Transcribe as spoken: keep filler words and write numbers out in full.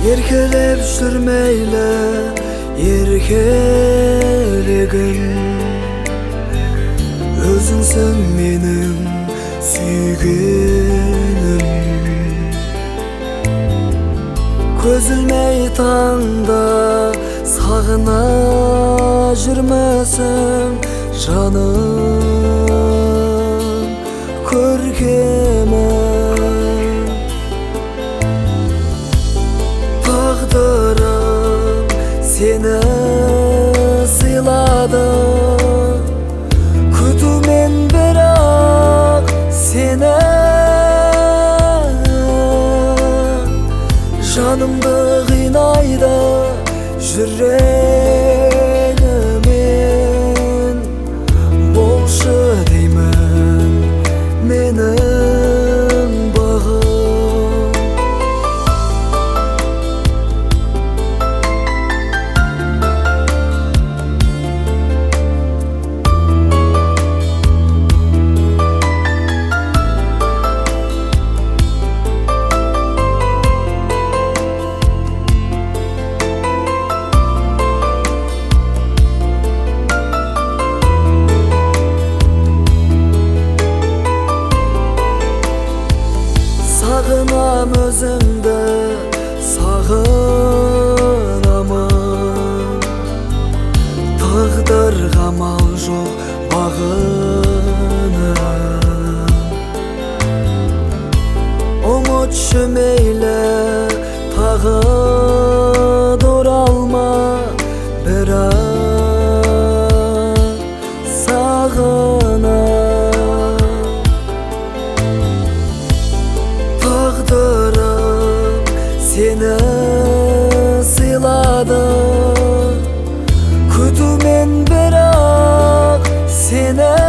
Еркелеп жүрмейлі еркелігім, өзіңсің менің сүйгенім. Көз ілмей таңда сағына жүрмесің жаным көркемім. Тағдырым сені сыйлады, күтумен бірақ сені. Жанымды қинайды жүрегімен, болшы деймін менің бағым. Сағынам өзіңді, сағынамын. Тағдыр ғамал жоқ бағынып. Ұмытшы мейлі тағы да оралма, бірақ сағынам. Тағдырым сені сыйлады, күтумен бірақ сені.